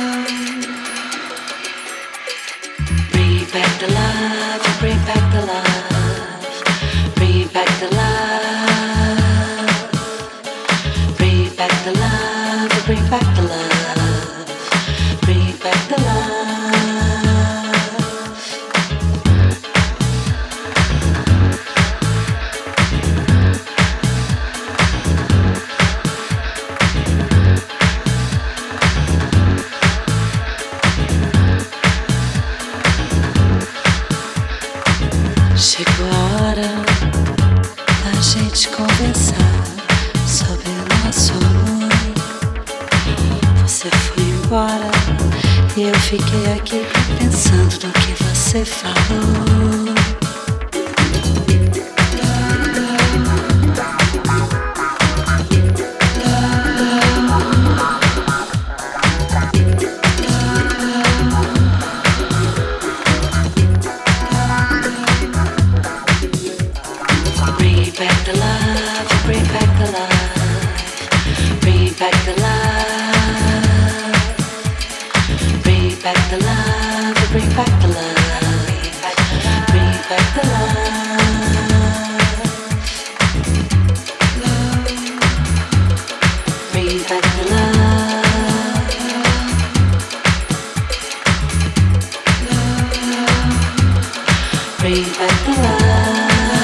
Bring back the love, bring back the love, bring back the love, bring back the love, bring back the love, bring back the love. Chegou a hora da gente conversar sobre nosso amor. Você foi embora e eu fiquei aqui pensando no que você falou. Bring back the love, bring back the love, bring back the love, bring back the love, bring back the love, bring back the love, bring back the love, bring back the love.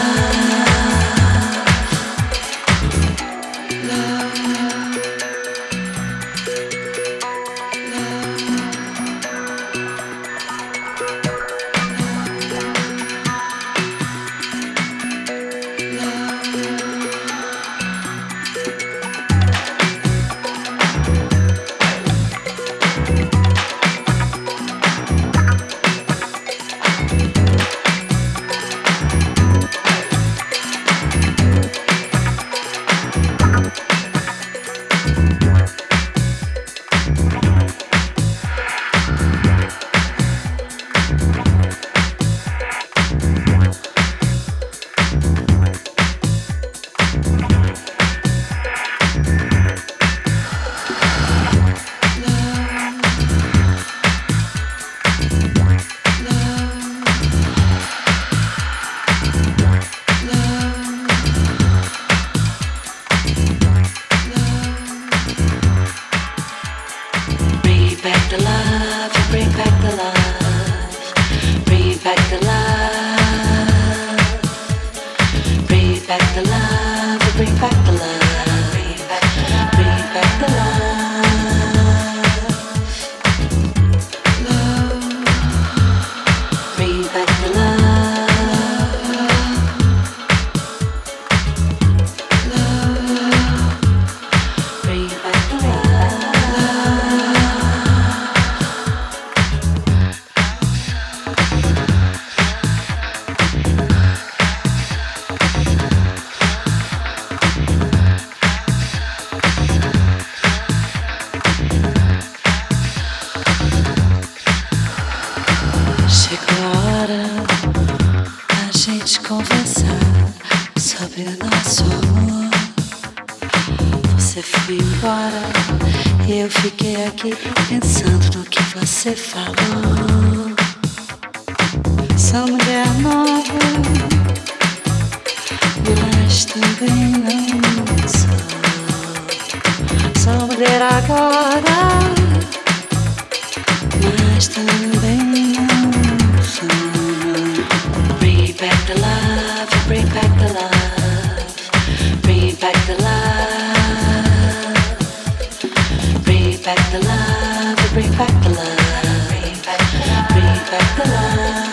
Bring back the love, bring back the love, bring back the love, bring back the love, bring back the love, bring back the love, bring back the love, bring back the love. Chegou a hora da gente conversar sobre nosso amor. Você foi embora e eu fiquei aqui pensando no que você falou. Sou mulher nova, mas também não sou. Sou mulher agora, mas também não sou. Bring back the love, bring back the love, bring back the love, bring back the love, bring back the love, bring back the love.